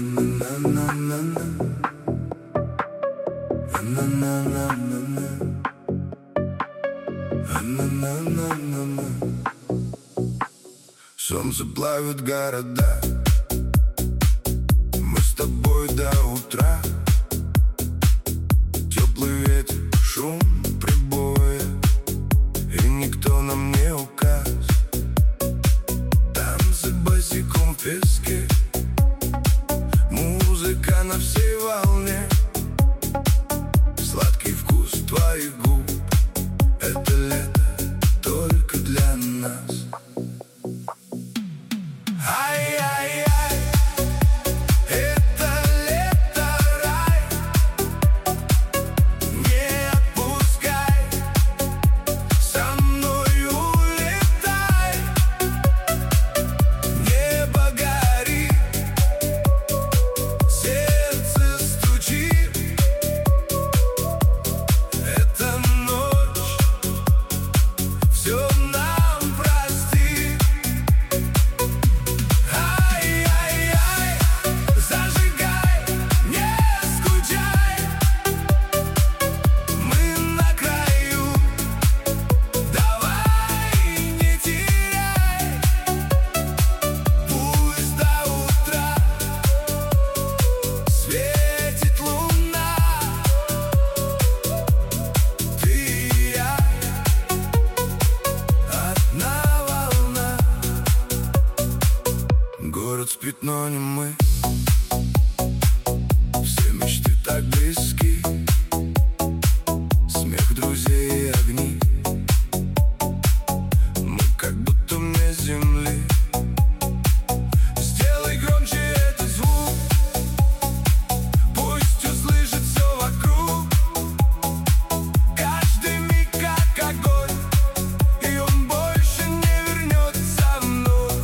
Солнце плавит города, мы с тобой до утра. Теплый ветер, шум прибоя, и никто нам не указ. Танцы босиком в песке, музыка на всей волне. Сладкий вкус твоих губ, это лето только для нас. Ай-яй-яй, это лето рай. Не отпускай, со мной улетай. Небо горит, сердце стучит. Это ночь, все нам простит. Город спит, но не мы. Все мечты так близки. Смех друзей и огни. Мы как будто вне земли. Сделай громче этот звук, пусть услышит все вокруг. Каждый миг как огонь, и он больше не вернется вновь.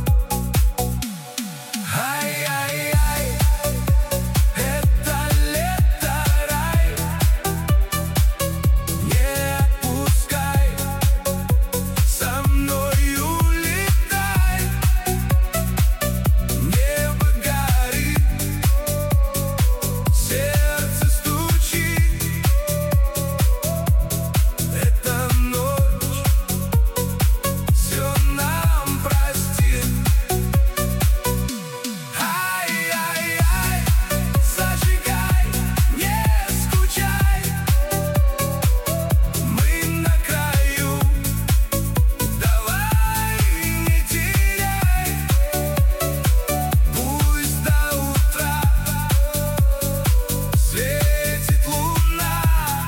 Ай-яй-яй, это лето рай. Не отпускай, со мной улетай. Небо горит, сердце стучит. Это ночь, все нам простит. Ай-яй-яй, зажигай, не скучай. Мы на краю, давай не теряй. Пусть до утра светит луна.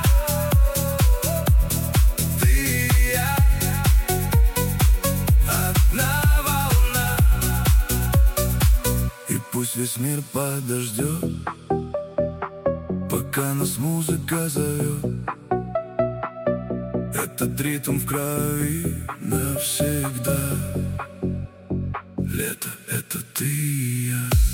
Ты и я, одна волна. И пусть весь мир подождет, пока нас музыка зовет. Этот ритм в крови навсегда. Лето — это ты и я.